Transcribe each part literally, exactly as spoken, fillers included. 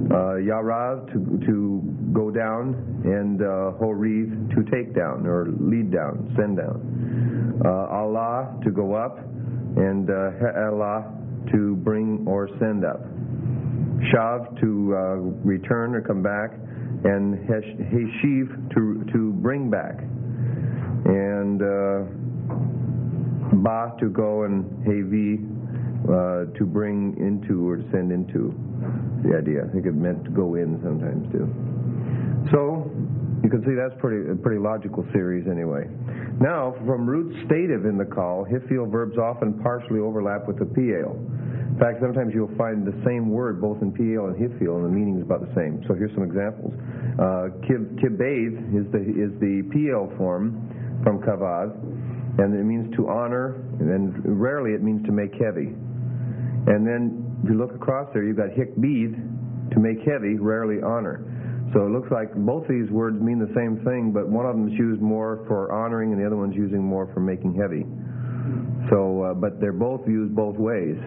Uh, Yarav, to, to go down, and uh, Horiv, to take down, or lead down, send down. Uh, Allah, to go up, and uh, Ha'elah, to bring or send up. Shav, to uh, return or come back, and Heshiv, to, to bring back. And uh, Ba, to go, and Hevi, uh, to bring into or to send into. The idea. I think it meant to go in sometimes too. So you can see that's pretty a pretty logical series anyway. Now, from root stative in the call, hifil verbs often partially overlap with the piel. In fact, sometimes you'll find the same word both in piel and hifil, and the meaning is about the same. So here's some examples. Uh, Kibath is the is the piel form from kavaz, and it means to honor, and rarely it means to make heavy. And then if you look across there, you've got hikbid, to make heavy, rarely honor. So it looks like both these words mean the same thing, but one of them is used more for honoring and the other one's using more for making heavy. So, uh, but they're both used both ways.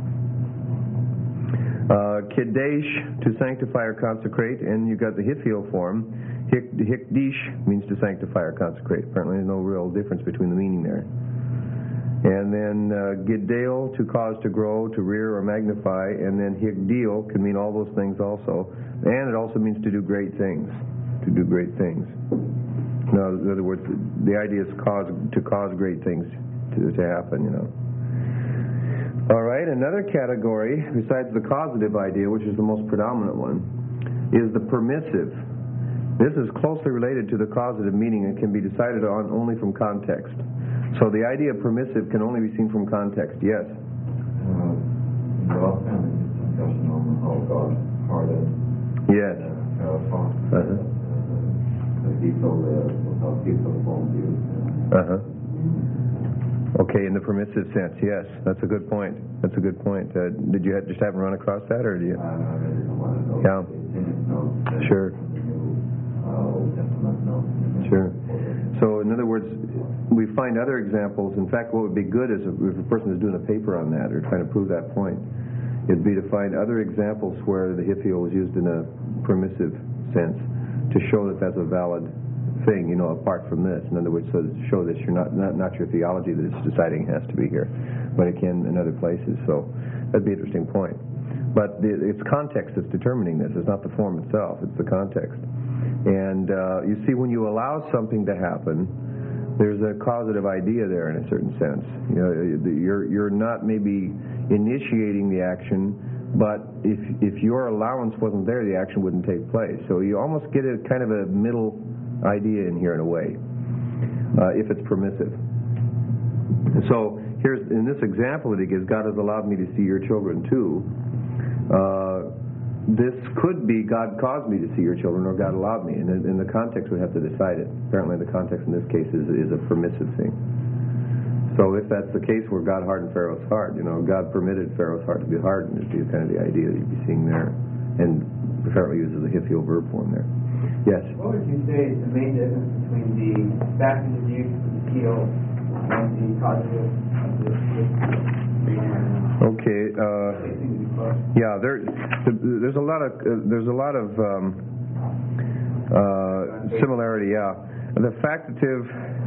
Uh, Kiddesh, to sanctify or consecrate, and you've got the hifil form. Hik, hikdish means to sanctify or consecrate. Apparently there's no real difference between the meaning there. And then uh, Giddel, to cause to grow, to rear or magnify, and then Higdil can mean all those things also. And it also means to do great things, to do great things. No, in other words, the idea is cause, to cause great things to, to happen, you know. All right, another category, besides the causative idea, which is the most predominant one, is the permissive. This is closely related to the causative meaning and can be decided on only from context. So the idea of permissive can only be seen from context. Yes? Uh, the last time we did discussion on how God pardoned. Yes. Uh, uh, uh, the people, uh, how people won't use. Uh-huh. Okay, in the permissive sense, yes. That's a good point. That's a good point. Uh, did you have, just haven't run across that, or do you? Uh, I really don't want to know. Yeah. Sure. Sure. So, in other words, we find other examples. In fact, what would be good is if, if a person is doing a paper on that or trying to prove that point, it'd be to find other examples where the hifil was used in a permissive sense to show that that's a valid thing, you know, apart from this. In other words, so to show that you're not, not, not your theology that it's deciding has to be here, but it can in other places. So that'd be an interesting point. But the, it's context that's determining this. It's not the form itself. It's the context. And uh, you see, when you allow something to happen, there's a causative idea there in a certain sense. You know, you're you're not maybe initiating the action, but if if your allowance wasn't there, the action wouldn't take place. So you almost get a kind of a middle idea in here in a way, uh, if it's permissive. So here's in this example that he gives, God has allowed me to see your children too. Uh, This could be God caused me to see your children, or God allowed me. And in the context, we have to decide it. Apparently, the context in this case is, is a permissive thing. So if that's the case where God hardened Pharaoh's heart, you know, God permitted Pharaoh's heart to be hardened, is kind of the idea that you'd be seeing there. And apparently uses a hifil verb form there. Yes? What would you say is the main difference between the baptism use of the heel and the causative of the Okay. Uh, yeah, there, there's a lot of uh, there's a lot of um, uh, similarity. Yeah, the factative.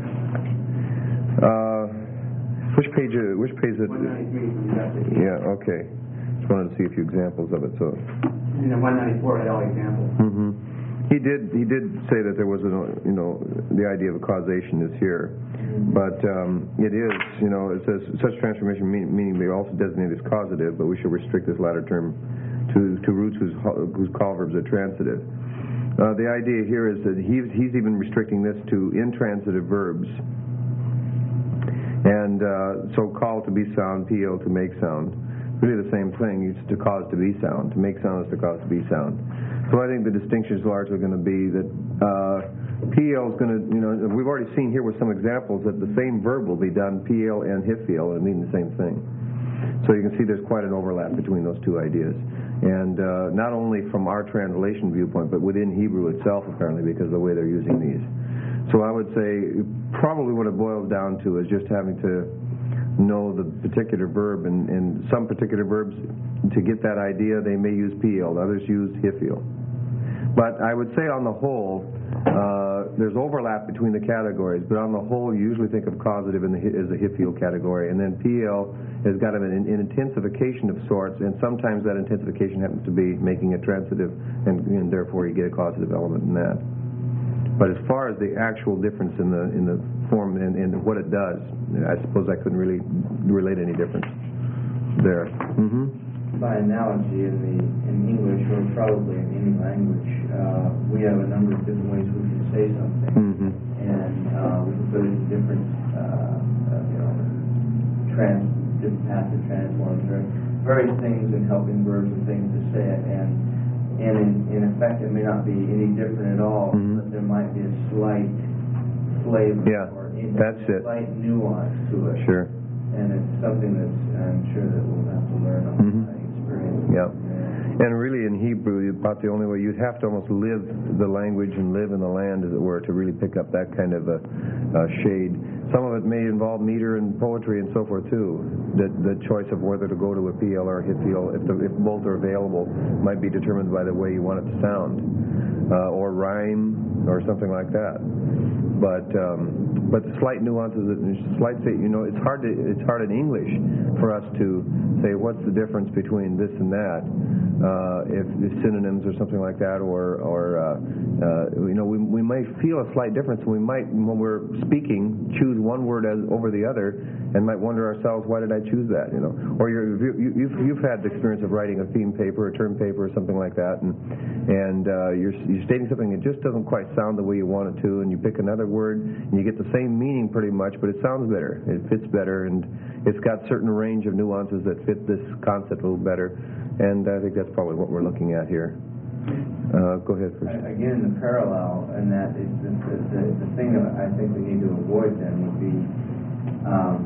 Uh, which page? Uh, which page? Is it? Yeah. Okay. Just wanted to see a few examples of it. So. In the one ninety-four had all examples. Mm-hmm. He did. He did say that there was a, you know, the idea of causation is here. But um, it is, you know, it says such transformation mean, meaning they also designate as causative, but we should restrict this latter term to, to roots whose, whose call verbs are transitive. Uh, the idea here is that he's, he's even restricting this to intransitive verbs. And uh, so call to be sound, P O to make sound. Really the same thing. It's to cause to be sound. To make sound is to cause to be sound. So I think the distinction is largely going to be that uh, P L is going to, you know, we've already seen here with some examples that the same verb will be done, P L and hifil, and mean the same thing. So you can see there's quite an overlap between those two ideas. And uh, not only from our translation viewpoint, but within Hebrew itself, apparently, because of the way they're using these. So I would say probably what it boils down to is just having to know the particular verb, and, and some particular verbs, to get that idea, they may use P L, others use hifil. But I would say on the whole, uh, there's overlap between the categories, but on the whole, you usually think of causative in the, as a hifil category, and then P L has got an, an intensification of sorts, and sometimes that intensification happens to be making it transitive, and, and therefore you get a causative element in that. But as far as the actual difference in the in the form and, and what it does, I suppose I couldn't really relate any difference there. Mm-hmm. By analogy, in the in English, or probably in any language, uh, we have a number of different ways we can say something, Mm-hmm. and uh, we can put it in different, uh, uh, you know, trans, different passive transforms, or various things in helping verbs and things to say it, and and in, in effect, it may not be any different at all, Mm-hmm. but there might be a slight flavor Yeah, or in, that's a it. slight nuance to it. Sure. And it's something that I'm sure that we'll have to learn on Mhm. by experience. Yeah. And really in Hebrew, about the only way, you'd have to almost live the language and live in the land, as it were, to really pick up that kind of a, a shade. Some of it may involve meter and poetry and so forth too. The, the choice of whether to go to a P L or a hifil, if, the, if both are available, might be determined by the way you want it to sound, uh, or rhyme, or something like that. But um, but slight nuances, slight, you know, it's hard to it's hard in English for us to say what's the difference between this and that. Uh, if, if synonyms or something like that, or or uh, uh, you know, we we might feel a slight difference. We might, when we're speaking, choose one word as over the other, and might wonder ourselves, why did I choose that? You know, or you're, you, you've you've had the experience of writing a theme paper, a term paper, or something like that, and and uh, you're you're stating something that just doesn't quite sound the way you want it to, and you pick another word, and you get the same meaning pretty much, but it sounds better, it fits better, and it's got certain range of nuances that fit this concept a little better. And I think that's probably what we're looking at here. Uh, go ahead first. Again, the parallel, and that is the, the, the, the thing that I think we need to avoid then would be um,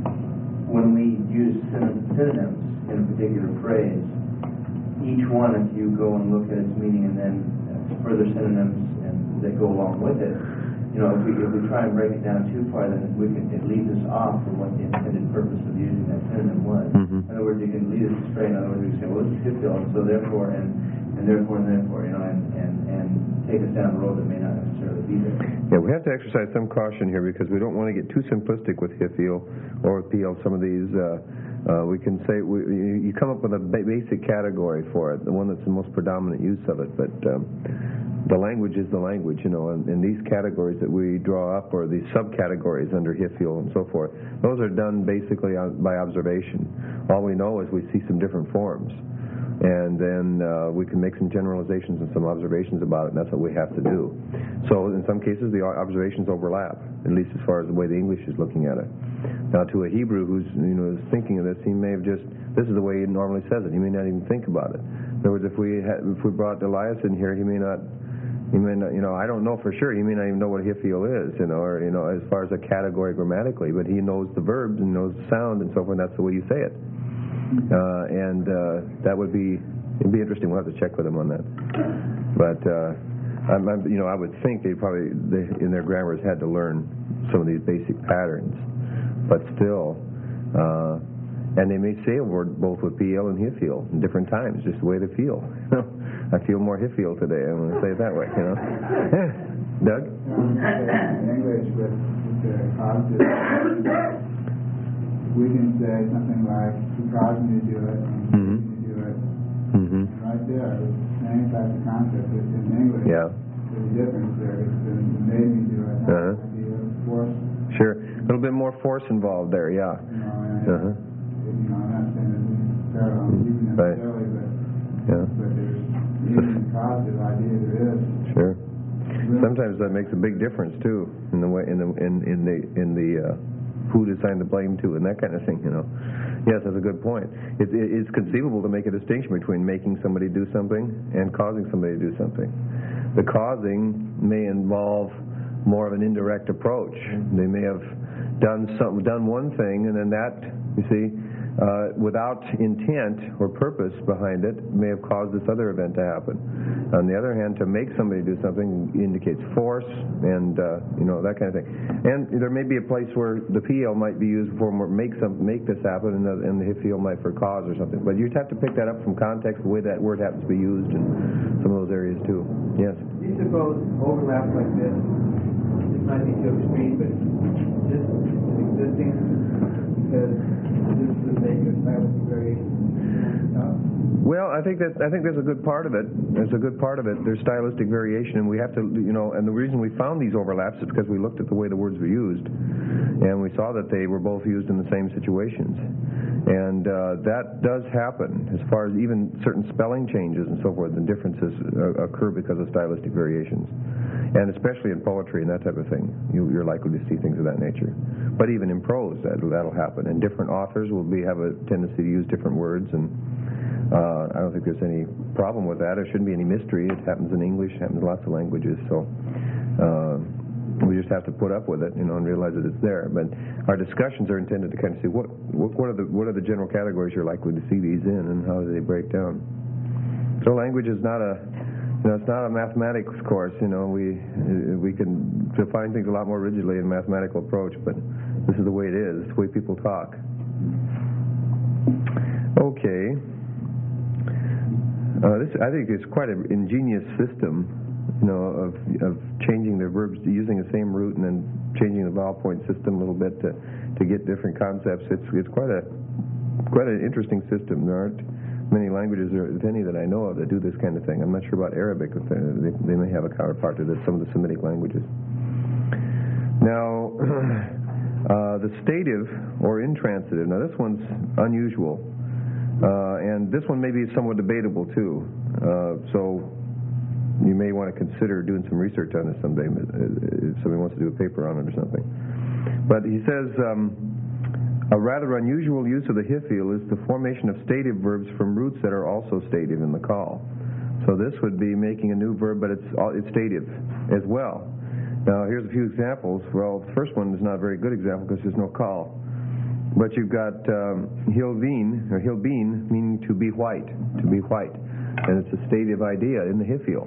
when we use synonyms in a particular phrase, each one, if you go and look at its meaning and then further synonyms and that go along with it, you know, if we, if we try and break it down too far, then we can, it leads us off from what the intended purpose of using that synonym was. Mm-hmm. In other words, you can lead us astray. In other words, you can say, well, this is hifil, and so therefore, and, and therefore, and therefore, you know, and, and, and take us down a road that may not necessarily be there. Yeah, we have to exercise some caution here because we don't want to get too simplistic with hifil or with P L. Some of these, uh, uh, we can say, we, you come up with a ba- basic category for it, the one that's the most predominant use of it, but um, the language is the language, you know, and, and these categories that we draw up, or these subcategories under hifil and so forth, those are done basically on, by observation. All we know is we see some different forms, and then uh, we can make some generalizations and some observations about it, and that's what we have to do. So in some cases the observations overlap, at least as far as the way the English is looking at it. Now to a Hebrew who's, you know, is thinking of this, he may have just, this is the way he normally says it, he may not even think about it. In other words, if we had, if we brought Elias in here, he may not He may not, you know, I don't know for sure. He may not even know what hifil is, you know, or, you know, as far as a category grammatically, but he knows the verbs and knows the sound and so forth, and that's the way you say it. Uh, and uh, that would be, it'd be interesting. We'll have to check with him on that. But, uh, I'm, I'm, you know, I would think they probably, they, in their grammars, had to learn some of these basic patterns. But still, uh, and they may say a word both with P L and hifil in different times, just the way they feel. I feel more hifil today. I'm going to say it that way, you know. Doug? In English, with the causative, we can say something like, "He caused me to do it," and "He Mhm. made me do it." Mm-hmm. And right there, the same type of concept. But in English, Yeah. there's a difference there. It's the made me do it, not Uh-huh. the idea of force. Sure. A little bit more force involved there, yeah. You know, and Uh-huh. you know, I'm not saying that it's parallel with you Right. necessarily, but Yeah. but there's even the causative idea there is. Sure. Sometimes that makes a big difference too, in the way, in the in, in the in the uh, who to assign the blame to, and that kind of thing. You know. Yes, that's a good point. It, it, it's conceivable to make a distinction between making somebody do something and causing somebody to do something. The causing may involve more of an indirect approach. They may have done some done one thing, and then that, you see, uh, without intent or purpose behind it, may have caused this other event to happen. On the other hand, to make somebody do something indicates force and, uh, you know, that kind of thing. And there may be a place where the P L might be used for more, make some make this happen, and the, and the H I F might for cause or something. But you'd have to pick that up from context, the way that word happens to be used in some of those areas too. Yes? Do you suppose overlaps like this, this might be too extreme, but this is existing because this would make a stylistic variation? Well, I think that I think there's a good part of it. There's a good part of it. There's stylistic variation, and we have to, you know, and the reason we found these overlaps is because we looked at the way the words were used, and we saw that they were both used in the same situations. And uh, that does happen as far as even certain spelling changes and so forth, and differences uh, occur because of stylistic variations. And especially in poetry and that type of thing, you, you're likely to see things of that nature. But even in prose, that, that'll happen. And different authors will be have a tendency to use different words, and uh, I don't think there's any problem with that. There shouldn't be any mystery. It happens in English, it happens in lots of languages. So uh, we just have to put up with it, you know, and realize that it's there. But our discussions are intended to kind of see what what, what are the what are the general categories you're likely to see these in, and how do they break down. So language is not a You know, it's not a mathematics course. You know, we we can define things a lot more rigidly in a mathematical approach, but this is the way it is. It's the way people talk. Okay. Uh, this I think is quite an ingenious system, you know, of of changing their verbs, using the same root and then changing the vowel point system a little bit to to get different concepts. It's it's quite a quite an interesting system. There aren't many languages, or if any, that I know of that do this kind of thing. I'm not sure about Arabic. If they, they may have a counterpart to this, some of the Semitic languages. Now, uh, the stative or intransitive. Now, this one's unusual, uh, and this one may be somewhat debatable too. Uh, so, you may want to consider doing some research on this someday if somebody wants to do a paper on it or something. But he says. Um, A rather unusual use of the hiphil is the formation of stative verbs from roots that are also stative in the call. So this would be making a new verb, but it's it's stative as well. Now here's a few examples. Well, the first one is not a very good example because there's no call. But you've got um, hilvin, or hilbin, meaning to be white, to be white. And it's a stative idea in the hiphil.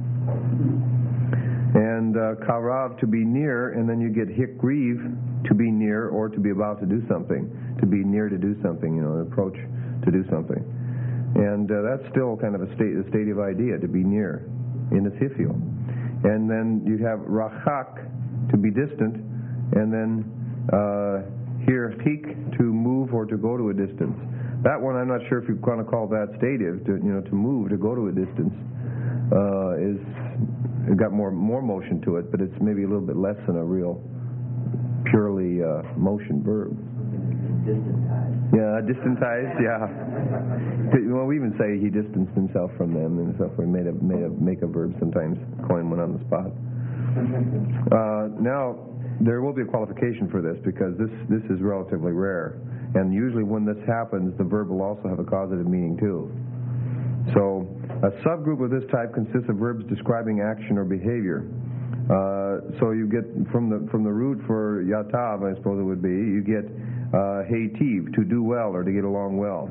And uh, karav, to be near, and then you get hikriv, to be near or to be about to do something, to be near to do something, you know, an approach to do something. And uh, that's still kind of a, state, a stative idea, to be near in the hiphil. And then you have rachak, to be distant, and then uh, here hik, to move or to go to a distance. That one I'm not sure if you want to call that stative, to, you know, to move, to go to a distance, uh, is it got more more motion to it, but it's maybe a little bit less than a real purely uh, motion verb. Distantized. Yeah, distantized. Yeah. Well, we even say he distanced himself from them and stuff. We made a made a make a verb sometimes, coin one on the spot. Uh, now there will be a qualification for this because this this is relatively rare, and usually when this happens, the verb will also have a causative meaning too. So a subgroup of this type consists of verbs describing action or behavior. Uh, so you get from the from the root for yatav, I suppose it would be, you get uh, heitiv, to do well or to get along well.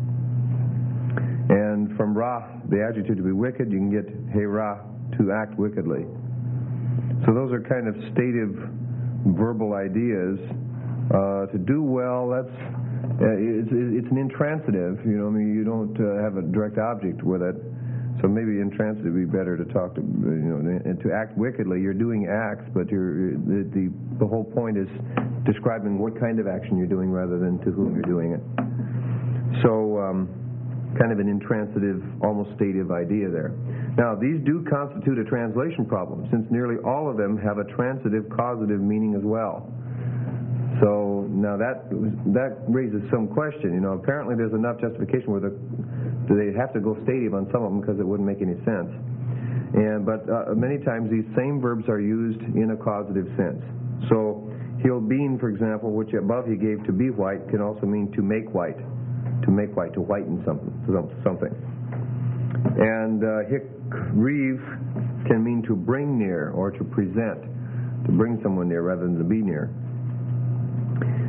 And from ra, the adjective to be wicked, you can get heira, to act wickedly. So those are kind of stative verbal ideas. Uh, to do well, that's Uh, it's, it's an intransitive, you know, I mean, you don't uh, have a direct object with it, so maybe intransitive would be better to talk to, you know, and to act wickedly. You're doing acts, but you're, the, the, the whole point is describing what kind of action you're doing rather than to whom you're doing it. So, um, kind of an intransitive, almost stative idea there. Now, these do constitute a translation problem, since nearly all of them have a transitive causative meaning as well. So now that that raises some question. You know, apparently there's enough justification where the, they have to go stative on some of them because it wouldn't make any sense. And but uh, many times these same verbs are used in a causative sense. So hilbin, for example, which above he gave to be white, can also mean to make white, to make white, to whiten something, something. And uh, hikriv can mean to bring near or to present, to bring someone near rather than to be near. And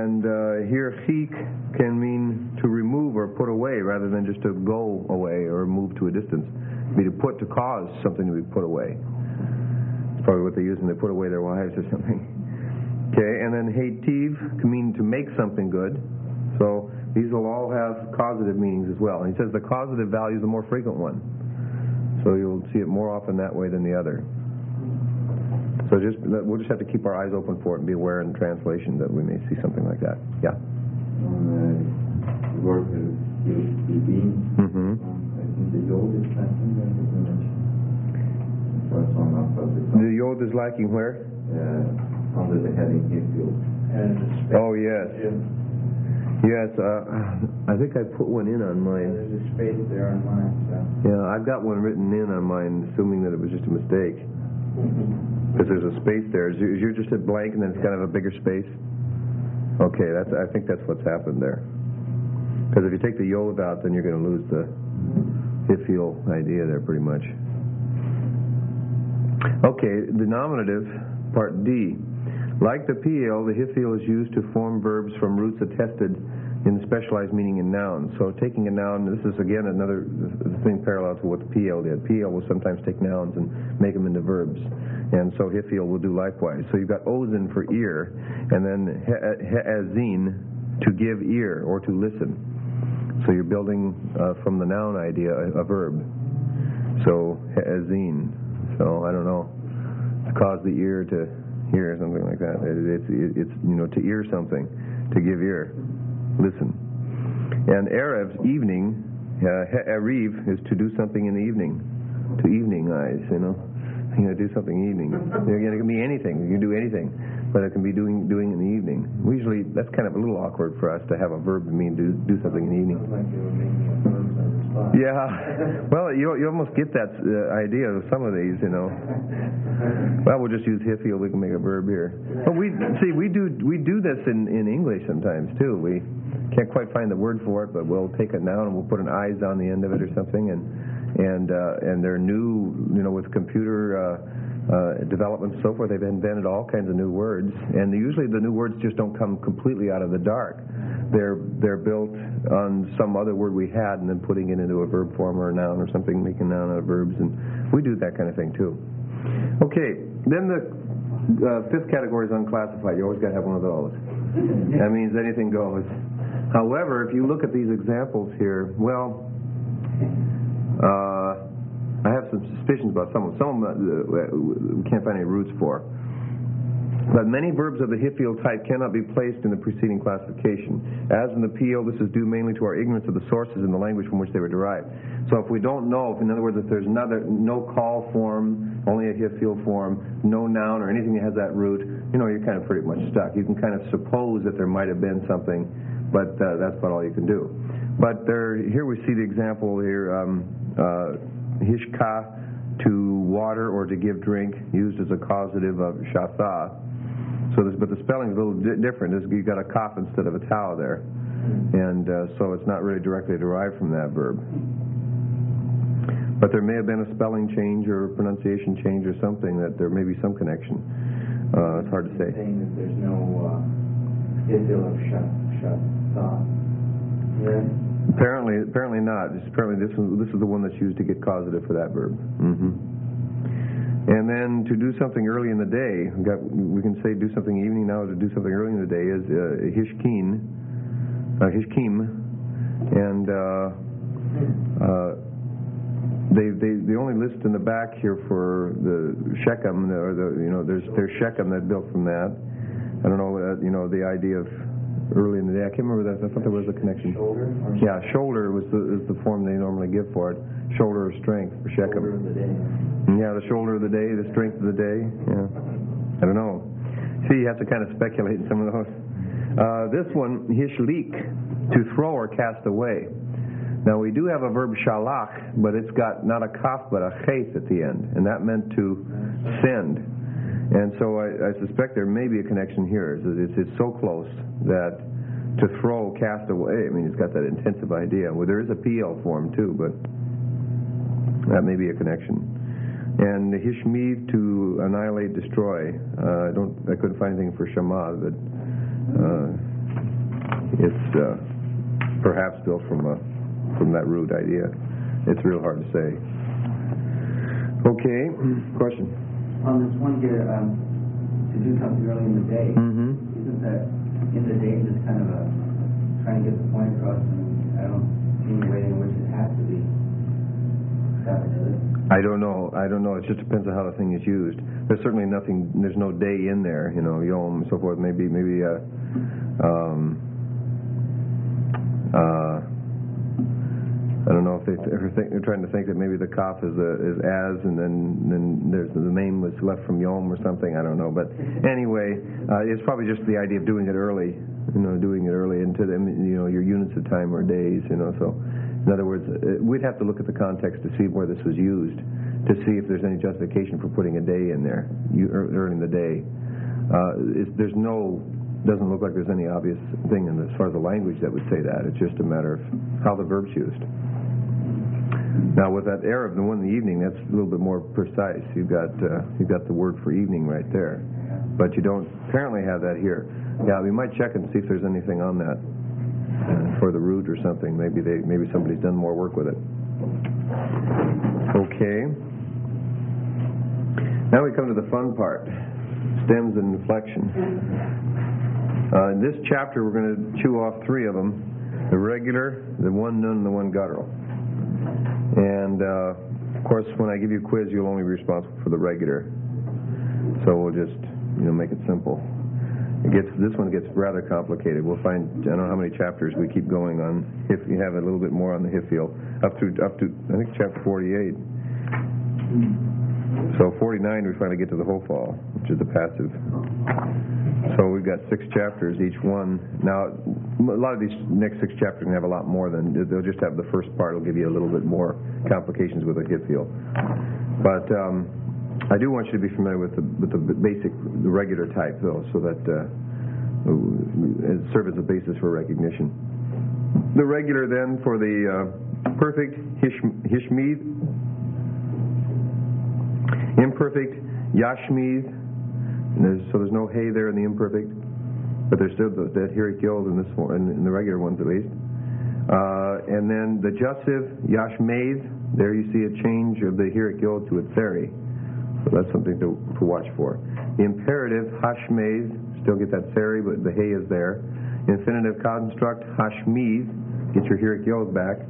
And uh, here, chik can mean to remove or put away rather than just to go away or move to a distance. It'd be to put, to cause something to be put away. It's probably what they use when they put away their wives or something. Okay, and then heitiv can mean to make something good. So these will all have causative meanings as well. And he says the causative value is the more frequent one. So you'll see it more often that way than the other. So just we'll just have to keep our eyes open for it and be aware in translation that we may see something like that. Yeah. On uh, the word is being. Mm-hmm. I think the yod is lacking there. So it's on up of the The yod is lacking where? uh, under the heading Hifield. And it's a space. Oh yes, yes. Uh, I think I put one in on Yeah, mine. there's a space there on mine, so. Yeah, I've got one written in on mine, assuming that it was just a mistake. Because there's a space there. Is you- You're just at blank and then it's kind of a bigger space? Okay, that's. I think that's what's happened there. Because if you take the yod out, then you're going to lose the hifil idea there pretty much. Okay, the nominative, part D. Like the P L, the hifil is used to form verbs from roots attested in the specialized meaning in nouns. So taking a noun, this is again another thing parallel to what the P L did. P L will sometimes take nouns and make them into verbs. And so hifil will do likewise. So you've got ozen for ear, and then he'ezin to give ear or to listen. So you're building uh, from the noun idea a, a verb. So he'ezin. So I don't know, to cause the ear to hear, something like that. It, it's, it, it's, you know, to ear something, to give ear. Listen. And Erev's evening, uh, Erev is to do something in the evening, to evening eyes, you know. You're going to do something evening. It can be anything. You can do anything, but it can be doing doing in the evening. Usually, that's kind of a little awkward for us to have a verb to mean do do something in the evening. Sounds like you were making a verb on the spot. Yeah. Well, you you almost get that uh, idea of some of these, you know. Well, we'll just use hifil. We can make a verb here. But we see we do we do this in in English sometimes too. We can't quite find the word for it, but we'll take a noun and we'll put an eyes on the end of it or something, and and uh, and they're new, you know, with computer uh, uh, development and so forth. They've invented all kinds of new words, and usually the new words just don't come completely out of the dark. They're they're built on some other word we had, and then putting it into a verb form or a noun or something, making a noun out of verbs, and we do that kind of thing too. Okay, then the uh, fifth category is unclassified. You always got to have one of those. That means anything goes. However, if you look at these examples here, well, uh, I have some suspicions about some of them. Some of them uh, we can't find any roots for. But many verbs of the hifil type cannot be placed in the preceding classification. As in the P L, this is due mainly to our ignorance of the sources in the language from which they were derived. So if we don't know, if, in other words, if there's another, no call form, only a hifil form, no noun or anything that has that root, you know, you're kind of pretty much stuck. You can kind of suppose that there might have been something, but uh, that's about all you can do. But there, here we see the example here, um, uh, hishka, to water or to give drink, used as a causative of shatha. So this, but the spelling is a little di- different. This, you've got a kaf instead of a tau there, and uh, so it's not really directly derived from that verb. But there may have been a spelling change or a pronunciation change or something that there may be some connection. Uh, it's hard to say. Saying that there's no uh, hifil of shat shat thought. Yeah. Apparently, apparently not. Just apparently, this is this is the one that's used to get causative for that verb. Mm-hmm. And then to do something early in the day, we, got, we can say do something evening now. To do something early in the day is uh, hishkin, uh, hishkim, and uh, uh, they they they only list in the back here for the Shechem, or the you know there's there's Shechem that built from that. I don't know uh, you know the idea of early in the day. I can't remember that. I thought there was a connection. Shoulder? Or Yeah, shoulder was the is the form they normally give for it. Shoulder of strength for Shechem. shoulder of the day. Yeah, the shoulder of the day, the strength of the day. Yeah, I don't know. See, you have to kind of speculate in some of those. Uh, this one, hishlik, to throw or cast away. Now we do have a verb shalach, but it's got not a kaf but a chet at the end, and that meant to send. And so I, I suspect there may be a connection here. It's, it's, it's so close that to throw, cast away. I mean, it's got that intensive idea. Well, there is a P L form too, but that may be a connection. And hishmiv, to annihilate, destroy. Uh, I don't. I couldn't find anything for shema, but uh, it's uh, perhaps built from a, from that root idea. It's real hard to say. Okay, question? On this one here, um, to do something early in the day, Mm-hmm. isn't that in the day just kind of a trying to get the point across? And I don't see any way in which it has to be. I don't know. I don't know. It just depends on how the thing is used. There's certainly nothing. There's no day in there. You know, yom and so forth. Maybe, maybe. Uh, um, uh, I don't know if they ever think they're trying to think that maybe the kaf is a, is as, and then then there's the name was left from yom or something. I don't know. But anyway, uh, it's probably just the idea of doing it early. You know, doing it early into the you know your units of time or days. You know, so. In other words, we'd have to look at the context to see where this was used, to see if there's any justification for putting a day in there, you, early in the day. Uh, it's, there's no, doesn't look like there's any obvious thing in as far as the language that would say that. It's just a matter of how the verb's used. Now, with that Arab, the one in the evening, that's a little bit more precise. You've got uh, you've got the word for evening right there, but you don't apparently have that here. Yeah, we might check and see if there's anything on that. For the root or something, maybe they maybe somebody's done more work with it. Okay. Now we come to the fun part: stems and inflection. Uh, in this chapter, we're going to chew off three of them: the regular, the one nun, and the one guttural. And uh, of course, when I give you a quiz, you'll only be responsible for the regular. So we'll just you know make it simple. It gets this one gets rather complicated. We'll find I don't know how many chapters we keep going on. If you have a little bit more on the Hifil, up to up to I think chapter forty-eight. So forty-nine we finally get to the Hofal, which is the passive. So we've got six chapters each one. Now a lot of these next six chapters are going to have a lot more than they'll just have the first part. Will give you a little bit more complications with the Hifil, but. Um, I do want you to be familiar with the, with the basic, the regular type, though, so that uh, it serves as a basis for recognition. The regular, then, for the uh, perfect hishmid, imperfect yashmid. There's, so there's no hay there in the imperfect, but there's still the, that hirik yod in this one, in, in the regular ones at least. Uh, and then the jussive yashmid. There you see a change of the hirik yod to a tseri. So that's something to, to watch for. The imperative, hashmez, still get that seri, but the hay is there. Infinitive construct, hashmiz, get your hirik yod back.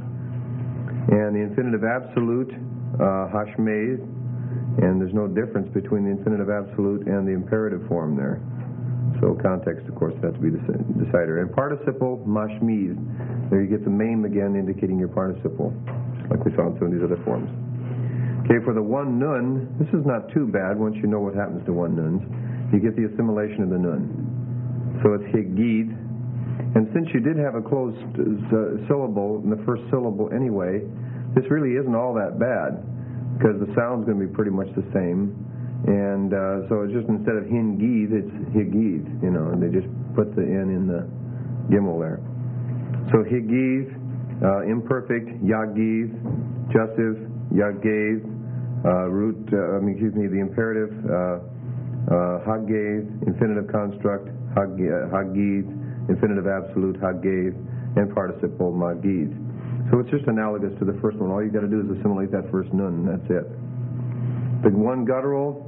And the infinitive absolute, uh, hashmez, and there's no difference between the infinitive absolute and the imperative form there. So context, of course, has to be the decider. And participle, mashmiz, there you get the mame again indicating your participle, just like we saw in some of these other forms. Okay, for the one nun, this is not too bad once you know what happens to one nuns. You get the assimilation of the nun. So it's higid. And since you did have a closed uh, syllable in the first syllable anyway, this really isn't all that bad because the sound's going to be pretty much the same. And uh, so it's just instead of hingid, it's higid, you know, and they just put the N in the gimel there. So higid, uh, imperfect, yagiv, jussive, yagev, Uh, root, uh, I mean, excuse me, the imperative, uh, uh, hagev, infinitive construct, hagiv, infinitive absolute, hagev, and participle, magiv. So it's just analogous to the first one. All you got to do is assimilate that first nun, and that's it. The one guttural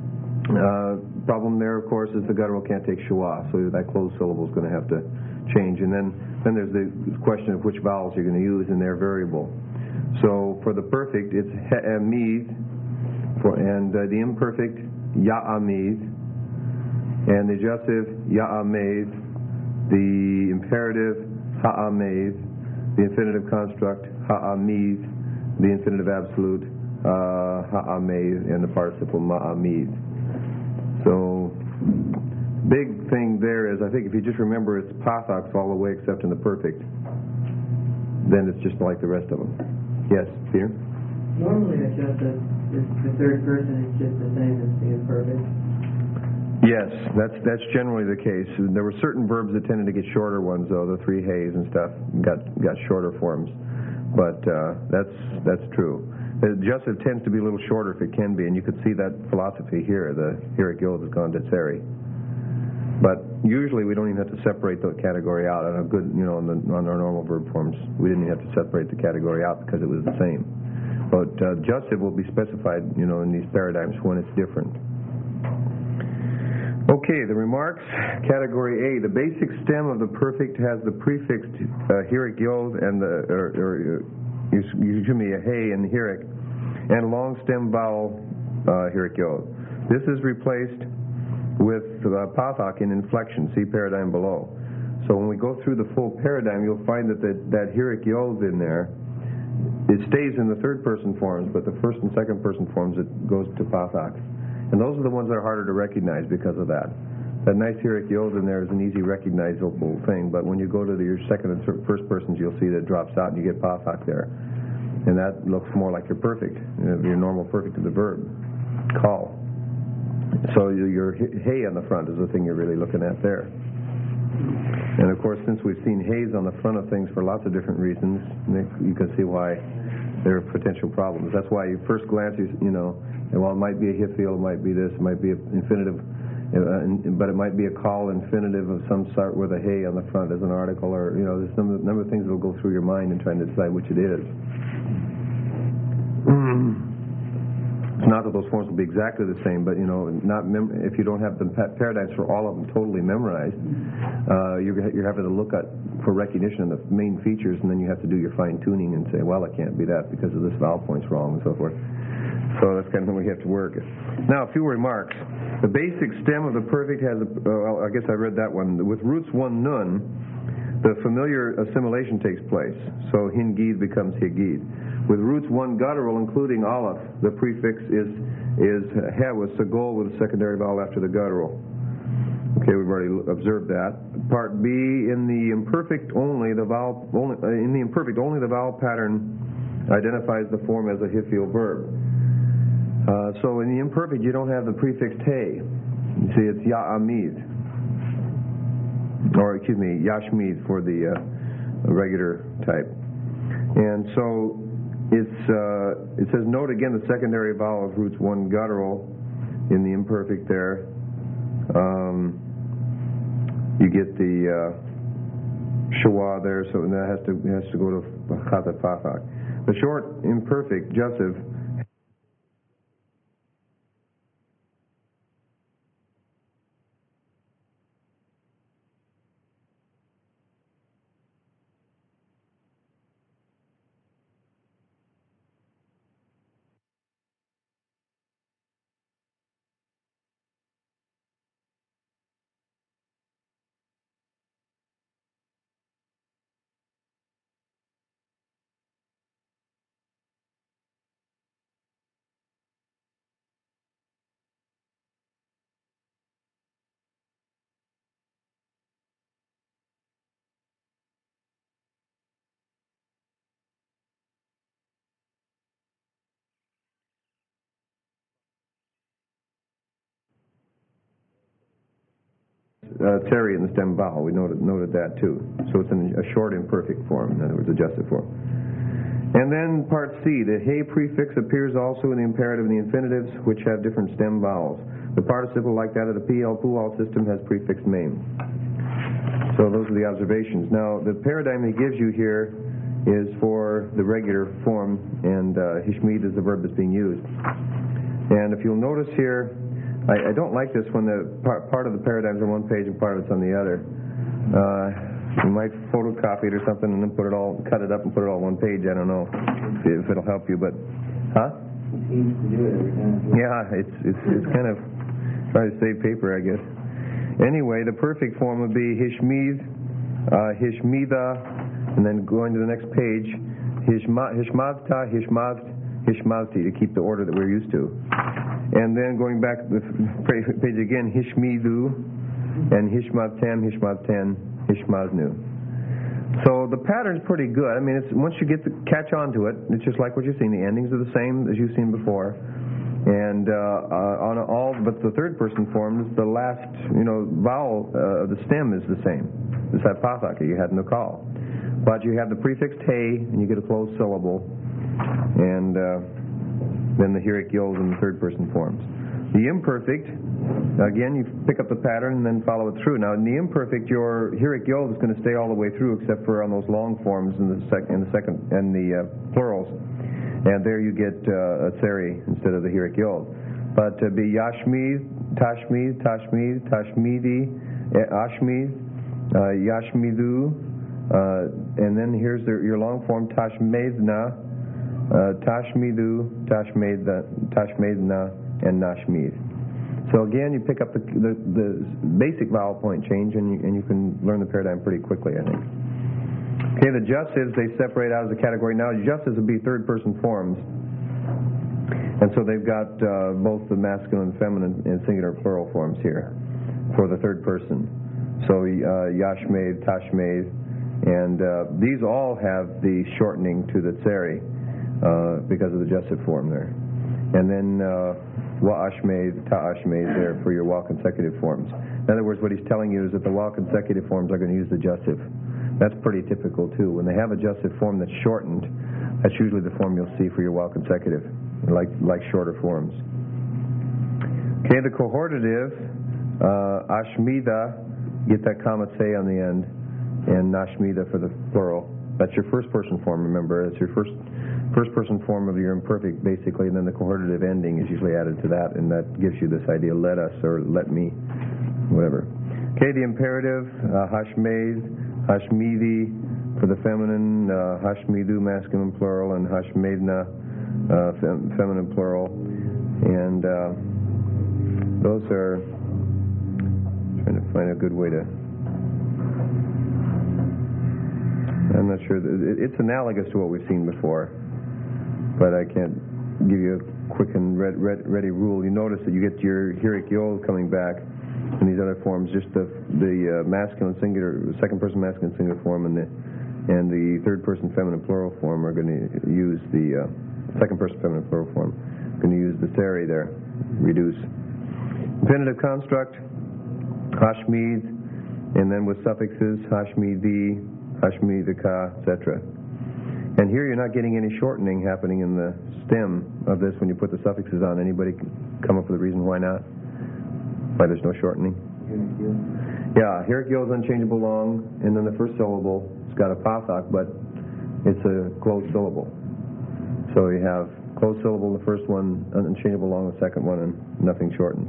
uh, problem there, of course, is the guttural can't take shua, so that closed syllable is going to have to change. And then, then there's the question of which vowels you're going to use, and they're variable. So for the perfect, it's he'emiz, for and uh, the imperfect, ya'amiz, and the jussive, ya'amez, the imperative, ha'amez, the infinitive construct, ha'amiz, the infinitive absolute, uh, ha'amez, and the participle, ma'amiz. So big thing there is, I think if you just remember it's pathox all the way except in the perfect, then it's just like the rest of them. Yes, Peter? Normally it's just a, it's the third person is just the same as the imperfect. Yes, that's that's generally the case. There were certain verbs that tended to get shorter ones, though. The three hays and stuff got got shorter forms, but uh, that's that's true. The jussive tends to be a little shorter if it can be, and you could see that philosophy here. The hirik yod has gone to tseri. But usually we don't even have to separate the category out on a good, you know, on, the, on our normal verb forms. We didn't even have to separate the category out because it was the same. But uh, jussive will be specified, you know, in these paradigms when it's different. Okay, the remarks. Category A, the basic stem of the perfect has the prefixed uh, hieric yod and the, or, or uh, excuse me, a hey and hieric, and long stem vowel uh, hieric yod. This is replaced with uh, pathak in inflection. See paradigm below. So when we go through the full paradigm, you'll find that the, that hieric yod in there, it stays in the third person forms, but the first and second person forms, it goes to pathak. And those are the ones that are harder to recognize because of that. That nice hieric yod in there is an easy recognizable thing, but when you go to the, your second and third, first persons, you'll see that it drops out and you get pathak there. And that looks more like your perfect, your normal perfect of the verb, call. So your hey on the front is the thing you're really looking at there. And of course, since we've seen hays on the front of things for lots of different reasons, you can see why there are potential problems. That's why you first glance, you, you know, well, it might be a hiphil, it might be this, it might be an infinitive, uh, but it might be a call infinitive of some sort with a hey on the front as an article, or, you know, there's a number, number of things that will go through your mind in trying to decide which it is. It's not that those forms will be exactly the same, but, you know, not mem- if you don't have the paradigms for all of them totally memorized, uh, you're, you're having to look at for recognition of the main features, and then you have to do your fine-tuning and say, well, it can't be that because of this vowel point's wrong, and so forth. So that's kind of when we have to work. Now, a few remarks. The basic stem of the perfect has, a, uh, well, I guess I read that one. With roots one nun, the familiar assimilation takes place. So hingid becomes higid. With roots one guttural, including aleph, the prefix is is he with sagol with a secondary vowel after the guttural. Okay, we've already observed that. Part B, in the imperfect only the vowel only uh, in the imperfect only the vowel pattern identifies the form as a hiphil verb. Uh, so in the imperfect, you don't have the prefix te. You see, it's ya'amid, or excuse me, yashmid for the uh, regular type. And so it's uh, it says, note again the secondary vowel of roots one guttural in the imperfect there. Um, you get the uh, shawa there, so that has to has to go to chata pathak. The short imperfect jussive Uh, teri in the stem vowel. We noted, noted that too. So it's in a short imperfect form, in other words, adjusted form. And then part C, the hey prefix appears also in the imperative and the infinitives, which have different stem vowels. The participle like that of the P L Pual system has prefix meme. So those are the observations. Now, the paradigm he gives you here is for the regular form, and uh, hishmid is the verb that's being used. And if you'll notice here, I, I don't like this when the part, part of the paradigm's on one page and part of it's on the other. Uh, you might photocopy it or something and then put it all, cut it up and put it all on one page. I don't know if it'll help you, but, huh? It seems to do it every time. Yeah, it's it's it's kind of trying to save paper, I guess. Anyway, the perfect form would be hishmid, uh, hishmida, and then going to the next page, hishma, hishmavta, hishmavt, hishmavti, to keep the order that we're used to. And then going back to the page again, hishmidu, and hishmavtem, hishmavten, hishmaznu. So the pattern's pretty good. I mean, it's once you get to catch on to it, it's just like what you've seen. The endings are the same as you've seen before. And uh, uh, on all but the third person forms, the last, you know, vowel of uh, the stem is the same. It's that pathaka you had in the call. But you have the prefix te, and you get a closed syllable. And uh, then the hieric yod in the third person forms. The imperfect, again, you pick up the pattern and then follow it through. Now, in the imperfect, your hiric yod is going to stay all the way through, except for on those long forms in the, sec- in the second and the uh, plurals. And there you get uh, a tseri instead of the hiric yod. But to be yashmid, tashmid, tashmid, tashmidi, ashmid, uh, yashmidu, uh, and then here's the, your long form tashmedna, uh, tashmidu, tashmedna, tashmedna, and nashmid. So again, you pick up the, the, the basic vowel point change, and you, and you can learn the paradigm pretty quickly, I think. Okay, the justives, they separate out as a category. Now, justives would be third-person forms. And so they've got uh, both the masculine, feminine, and singular plural forms here for the third person. So uh, yashmed, tashmed, and uh, these all have the shortening to the tseri uh, because of the jussive form there. And then uh, wa'ashmed, ta'ashmed there for your wa consecutive forms. In other words, what he's telling you is that the wa consecutive forms are going to use the jussive. That's pretty typical too. When they have a jussive form that's shortened, that's usually the form you'll see for your wa consecutive, like like shorter forms. Okay, the cohortative, uh, ashmida, get that comma say on the end, and nashmida for the plural. That's your first person form, remember. It's your first first person form of your imperfect, basically, and then the cohortative ending is usually added to that, and that gives you this idea, let us, or let me, whatever. Okay, the imperative, uh, hashmez, hashmidi for the feminine, uh, hashmidu, masculine plural, and hashmedna, uh, fem- feminine plural. And uh, those are, trying to find a good way to, I'm not sure, it's analogous to what we've seen before, but I can't give you a quick and red, red, ready rule. You notice that you get your hiric yod coming back in these other forms, just the the uh, masculine singular, second person masculine singular form, and the and the third person feminine plural form are going to use the uh, second person feminine plural form, going to use the tseri there, reduce. Infinitive construct, hashmid, and then with suffixes, hashmidi, hashmidika, et cetera. And here you're not getting any shortening happening in the stem of this when you put the suffixes on. Anybody come up with a reason why not? Why there's no shortening? Yeah, hiric yod is unchangeable long, and then the first syllable, it's got a pathak, but it's a closed syllable. So you have closed syllable the first one, unchangeable long the second one, and nothing shortens.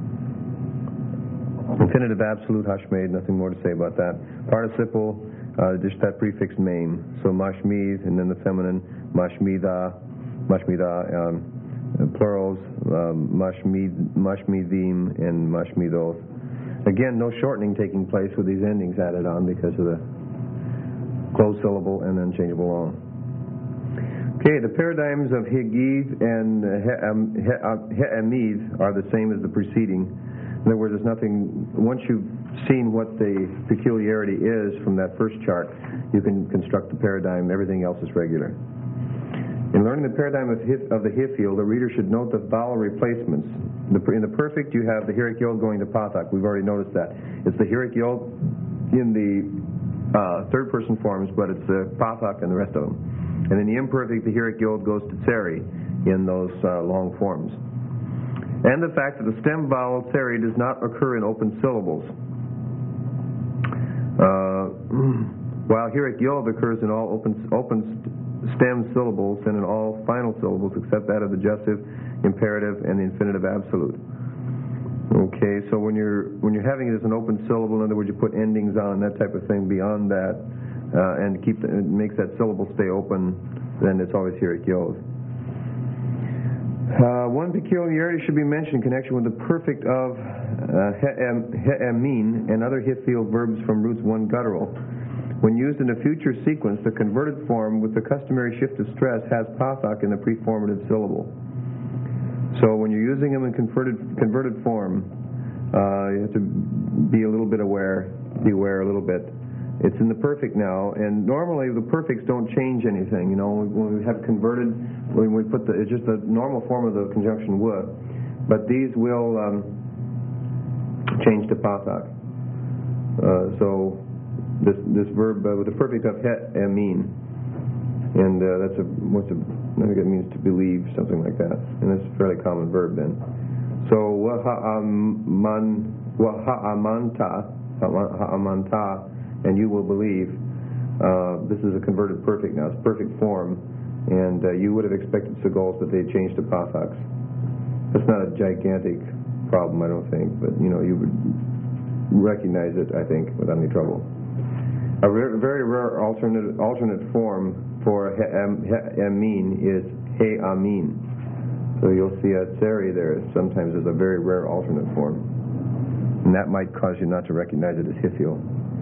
Infinitive absolute, hashmed, nothing more to say about that. Participle, uh, just that prefix main. So mashmid, and then the feminine, mashmida, mashmida, um, plurals, um, mashmid, mashmidim, and mashmidoth. Again, no shortening taking place with these endings added on because of the closed syllable and then changeable long. Okay, the paradigms of Higiv and He'amid are the same as the preceding. In other words, there's nothing, once you've seen what the peculiarity is from that first chart, you can construct the paradigm. Everything else is regular. In learning the paradigm of, hif, of the Hifil, the reader should note the vowel replacements. The, in the perfect, you have the hiric yod going to pathak. We've already noticed that. It's the hiric yod in the uh, third person forms, but it's the pathak and the rest of them. And in the imperfect, the hiric yod goes to tseri in those uh, long forms. And the fact that the stem vowel tseri does not occur in open syllables. Uh, while hiric yod occurs in all open open stem syllables and in all final syllables except that of the jussive, imperative, and the infinitive absolute. Okay, so when you're when you're having it as an open syllable, in other words, you put endings on and that type of thing beyond that, uh, and keep the, it makes that syllable stay open, then it's always hiric yod. Uh, one peculiarity should be mentioned in connection with the perfect of uh, he'emin and other hifil verbs from roots one guttural. When used in a future sequence, the converted form with the customary shift of stress has pathak in the preformative syllable. So when you're using them in converted converted form, uh, you have to be a little bit aware, beware a little bit. It's in the perfect now, and normally the perfects don't change anything. You know, when we have converted, when we put the, it's just the normal form of the conjunction would, but these will um, change to pathak. Uh, so this this verb uh, with the perfect of he'emin, and uh, that's a what's a I think it means to believe, something like that, and that's a fairly common verb then. So waha'aman, waha'amanta, ha'amanta, and you will believe. Uh, this is a converted perfect now. It's perfect form. And uh, you would have expected Segols, but they changed to Pathax. That's not a gigantic problem, I don't think, but you know, you would recognize it, I think, without any trouble. A rare, very rare alternate alternate form for he-amin is he-amin. So you'll see a tseri there. Sometimes there's a very rare alternate form. And that might cause you not to recognize it as Hifil.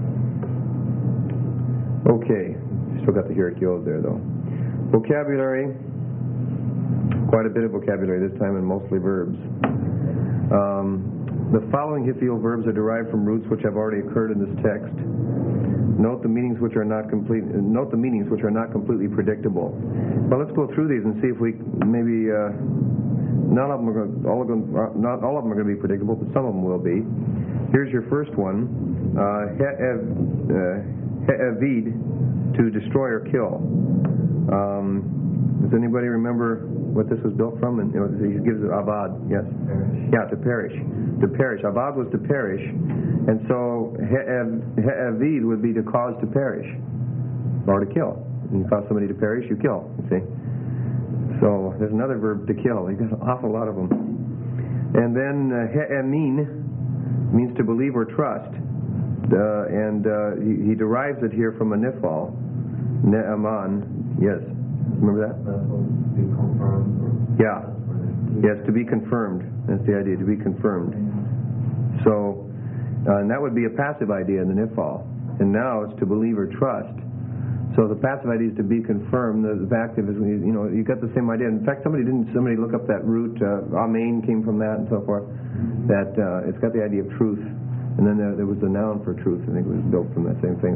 Okay, still got the Hierarchios there though. Vocabulary, quite a bit of vocabulary this time, and mostly verbs. Um, the following Hifil verbs are derived from roots which have already occurred in this text. Note the meanings which are not complete. Note the meanings which are not completely predictable. Well, let's go through these and see if we maybe uh, none of them are going. All of them, not all of them are going to be predictable, but some of them will be. Here's your first one: uh, he'evid, to destroy or kill. Um, does anybody remember what this was built from? And you know, he gives it avad. Yes. Perish. Yeah, to perish. To perish. Avad was to perish, and so he'evid would be to cause to perish, or to kill. When you cause somebody to perish, you kill. You see. So there's another verb, to kill. You've got an awful lot of them. And then uh, he'emin means to believe or trust, uh, and uh, he, he derives it here from a nifal, ne'aman. Yes. Remember that? That's what be confirmed. Or Yeah. Yes, to be confirmed. That's the idea, to be confirmed. So, uh, and that would be a passive idea in the nifal. And now it's to believe or trust. So the passive idea is to be confirmed. The, the active is, you know, you got the same idea. In fact, somebody didn't, somebody look up that root, uh, amen came from that and so forth. That uh, it's got the idea of truth. And then there, there was the noun for truth. I think it was built from that same thing.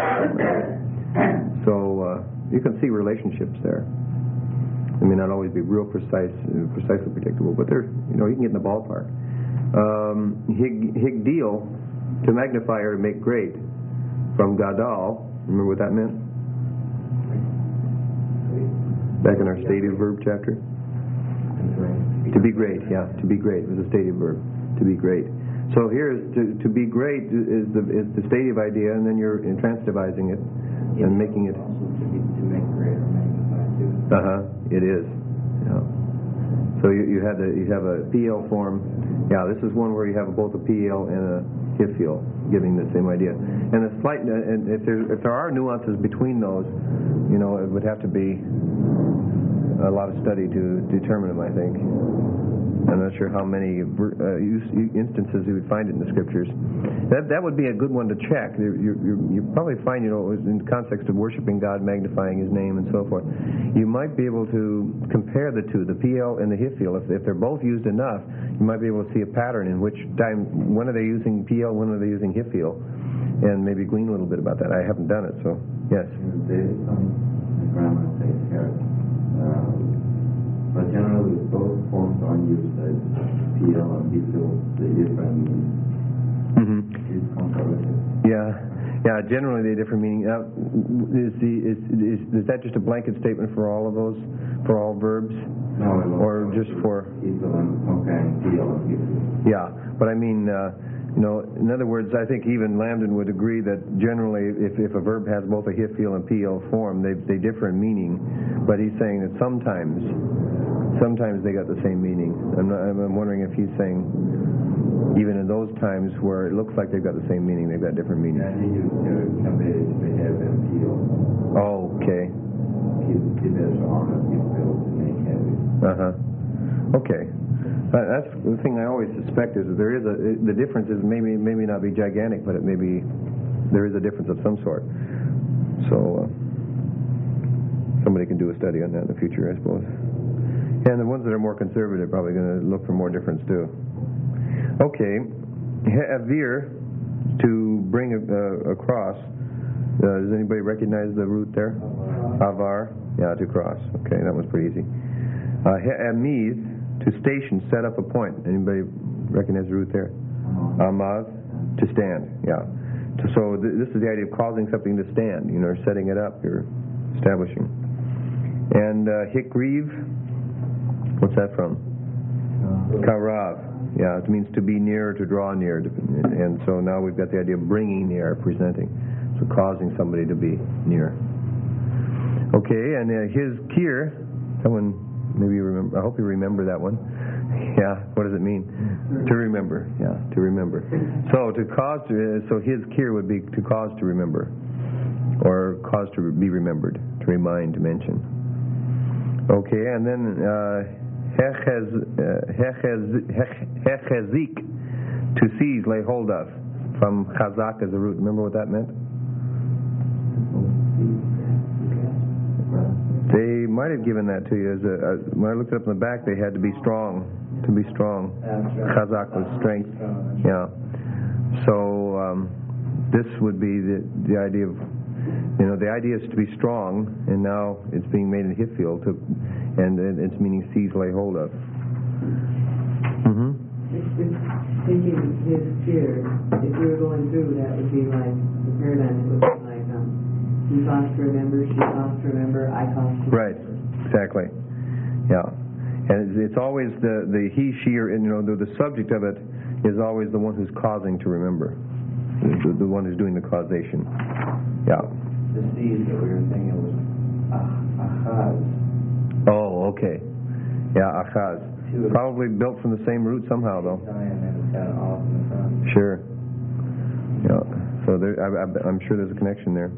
So uh, you can see relationships there. They may not always be real precise, uh, precisely predictable, but they're, you know, you can get in the ballpark. Um, hig, higdeal, to magnify or to make great, from gadal. Remember what that meant? Back in our stative verb chapter. To be great, yeah, to be great. It was a stative verb, to be great. So here is to, to be great is the is the stative idea, and then you're transitivizing it and making it. Also to, be, to make great or magnify too. Uh huh. It is. Yeah. So you you have the you have a P L form. Yeah, this is one where you have both a P L and a Hifil, giving the same idea. And a slight, and if there if there are nuances between those, you know, it would have to be a lot of study to determine them, I think. I'm not sure how many uh, use, instances you would find it in the scriptures. That that would be a good one to check. You, you, you probably find, you know, in the context of worshiping God, magnifying His name, and so forth. You might be able to compare the two, the P L and the Hifil. If, if they're both used enough, you might be able to see a pattern in which time, when are they using P L, when are they using Hifil, and maybe glean a little bit about that. I haven't done it, so yes. There is some grammar takes care of it. Um, But generally, both forms are used as P L and Hifil, the different meanings. Mm-hmm. It's conservative. Yeah, yeah. Generally, they different meaning. Uh, is the is, is is that just a blanket statement for all of those, for all verbs? No, it or just for Hifil and comparing P L and Hifil. Yeah, but I mean, uh, you know, in other words, I think even Lambden would agree that generally, if if a verb has both a Hifil and P L form, they they differ in meaning. But he's saying that sometimes. Sometimes they got the same meaning. I'm, not, I'm wondering if he's saying, even in those times where it looks like they've got the same meaning, they've got different meanings. Yeah, he used to compare it to have and P L. Oh, okay. It is on a Hifil to make heavy. Uh-huh. Okay. Uh, that's the thing I always suspect is that there is a, the difference is maybe maybe not be gigantic, but it may be, there is a difference of some sort. So, uh, somebody can do a study on that in the future, I suppose. And the ones that are more conservative are probably going to look for more difference too. Okay, he'avir, to bring a, uh, across. Uh, does anybody recognize the root there? Avar, yeah, to cross. Okay, that was pretty easy. Uh, he'amiz, to station, set up a point. Anybody recognize the root there? Amaz, to stand. Yeah. So th- this is the idea of causing something to stand. You know, setting it up. You're establishing. And uh, hikriv. What's that from? Karav. Yeah, it means to be near or to draw near. And so now we've got the idea of bringing near, presenting. So causing somebody to be near. Okay, and uh, his kir, someone maybe you remember, I hope you remember that one. Yeah, what does it mean? To remember, yeah, to remember. So to cause, to, so his kir would be to cause to remember, or cause to be remembered, to remind, to mention. Okay, and then hechezik, to seize, lay hold of, from chazak as a root. Remember what that meant? They might have given that to you as a, uh, when I looked it up in the back, they had to be strong, to be strong. Chazak was strength. Yeah. So um, this would be the the idea of, you know, the idea is to be strong, and now it's being made in Hifil, to, and it's meaning seize, lay hold of. Mm-hmm. Thinking his fear, if you were going through, that would be like the paradigm. It would be like um, he caused to remember, she caused to remember, I caused to remember. Right. Exactly. Yeah. And it's, it's always the the he, she, or, you know, the, the subject of it is always the one who's causing to remember, the, the one who's doing the causation. Yeah. The seed that we were thinking was achaz. Oh, okay. Yeah, achaz. Probably built from the same root somehow, though. And then it's kind of off in the front. Sure. Yeah. So there, I, I, I'm sure there's a connection there.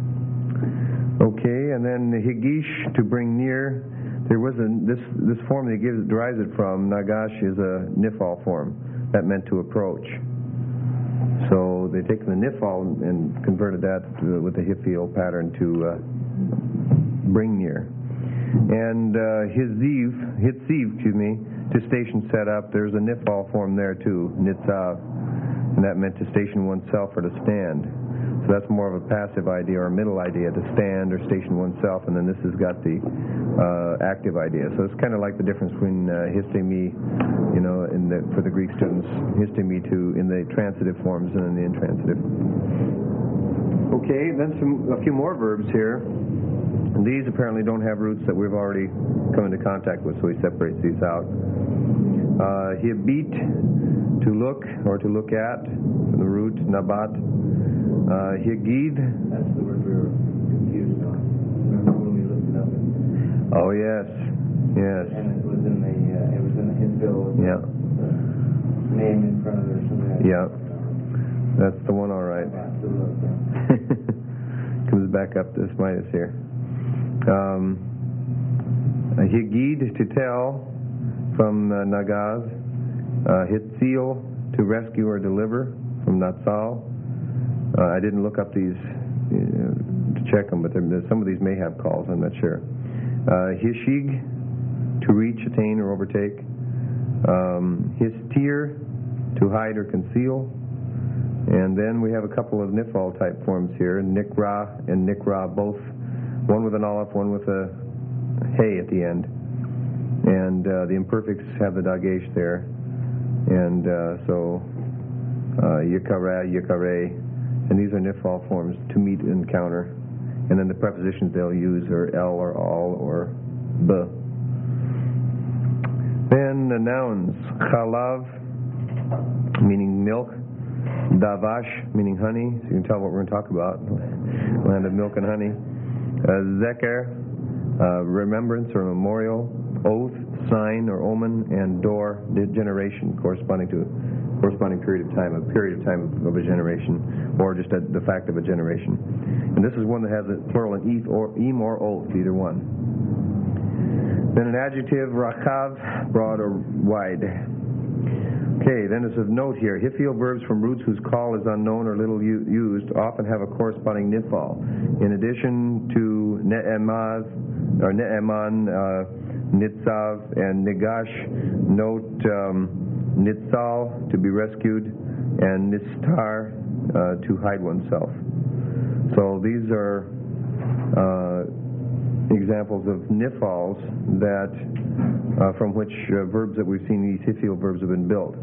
Okay, and then higish, to bring near. There was a this this form that gives derives it from nagash is a nifal form that meant to approach. So they take the nifal and converted that to, with the hifil pattern to uh, bring near. And uh, hiziv, hitziv, excuse me, to station set up. There's a nifal form there too, nitzav, and that meant to station oneself or to stand. So that's more of a passive idea or a middle idea, to stand or station oneself, and then this has got the uh, active idea. So it's kind of like the difference between uh, histemi, you know, in the, for the Greek students, histemi to in the transitive forms and in the intransitive. Okay, then some a few more verbs here. And these apparently don't have roots that we've already come into contact with, so he separates these out. Uh, hibit, to look or to look at, from the root, nabat. Uh, higid. That's the word we were confused on. Remember when we looked it up? Oh, yes. Yes. And it was in the, uh, it was in the Hifil. Yeah. The name in front of it or something like Yeah. That's the one, all right. Comes back up to Midas here. Um, higid, to tell, from uh, Nagaz. Uh, Hitzil, to rescue or deliver, from Natsal. Uh, I didn't look up these uh, to check them, but some of these may have calls, I'm not sure. Uh, hishig, to reach, attain, or overtake. Um, histir, to hide or conceal. And then we have a couple of nifal type forms here, nikra and nikra, both, one with an aleph, one with a hey at the end. And uh, the imperfects have the dagesh there. And uh, so uh, yikara, yikare. And these are nifal forms, to meet, encounter. And then the prepositions they'll use are el or all or b. Then the nouns, chalav, meaning milk, davash, meaning honey. So you can tell what we're going to talk about, land of milk and honey. Uh, zeker, uh, remembrance or memorial, oath, sign or omen, and dor, generation, corresponding to corresponding period of time, a period of time of a generation, or just a, the fact of a generation. And this is one that has a plural in eth or em or oath, either one. Then an adjective, rachav, broad or wide. Okay, then as a note here, hifil verbs from roots whose call is unknown or little u- used often have a corresponding nifal. In addition to ne'emaz, or ne'eman, uh, nitzav, and nigash, note um, nitzal, to be rescued, and nistar, uh, to hide oneself. So these are uh, examples of nifals that, uh, from which uh, verbs that we've seen, these hifil verbs have been built.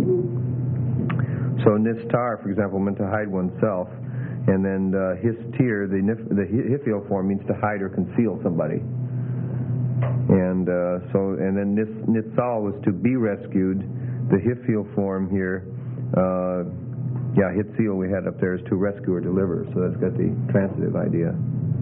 So nistar, for example, meant to hide oneself, and then uh, histir, the, nif- the hifil form, means to hide or conceal somebody. And uh, so, and then this Nitzal was to be rescued. The Hifil form here, uh, yeah, Hitzil we had up there is to rescue or deliver. So that's got the transitive idea.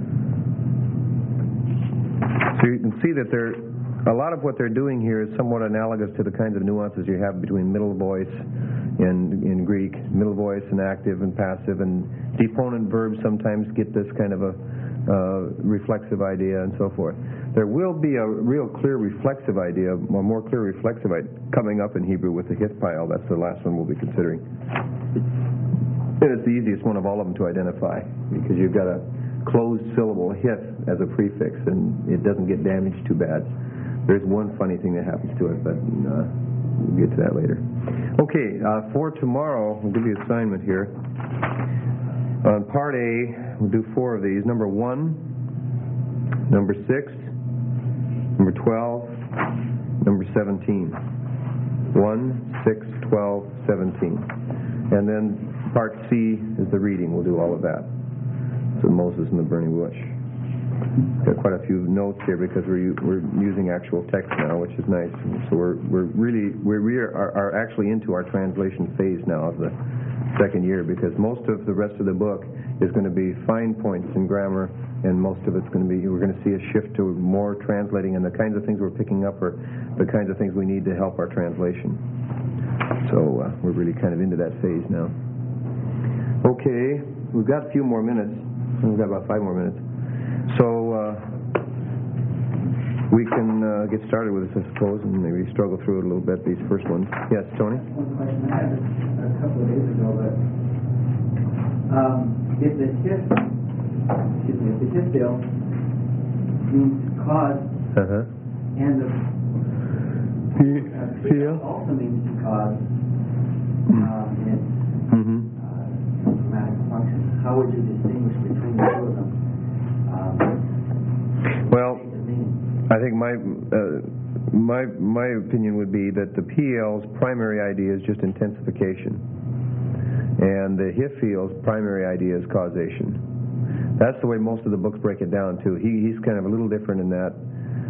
So you can see that they're, a lot of what they're doing here is somewhat analogous to the kinds of nuances you have between middle voice in, in Greek, middle voice and active and passive, and deponent verbs sometimes get this kind of a uh, reflexive idea and so forth. There will be a real clear reflexive idea, a more clear reflexive idea coming up in Hebrew with the hith pile. That's the last one we'll be considering. And it's the easiest one of all of them to identify because you've got a closed syllable hith as a prefix and it doesn't get damaged too bad. There's one funny thing that happens to it, but uh, we'll get to that later. Okay, uh, for tomorrow, I'll give you an assignment here. On part A, we'll do four of these. Number one, number six, number twelve, number seventeen. One, six, twelve, seventeen. And then part C is the reading. We'll do all of that. So Moses and the burning bush. Got quite a few notes here because we're we're using actual text now, which is nice. So we're we're really we're, we are, are actually into our translation phase now of the second year because most of the rest of the book is going to be fine points in grammar, and most of it's going to be we're going to see a shift to more translating, and the kinds of things we're picking up are the kinds of things we need to help our translation. So uh, we're really kind of into that phase now. Okay, we've got a few more minutes. We've got about five more minutes. So uh, we can uh, get started with this, I suppose, and maybe struggle through it a little bit, these first ones. Yes, Tony? One question I had a couple of days ago, but um, if the hith, excuse me, if the hith bill means cause, Uh-huh. and the uh, Yeah. also means to cause um, in its Mm-hmm. uh, grammatical function, how would you distinguish between the two of them? Um, Well, the meaning? I think my uh, my my opinion would be that the P L's primary idea is just intensification, and the Hifil's primary idea is causation. That's the way most of the books break it down too. He he's kind of a little different in that.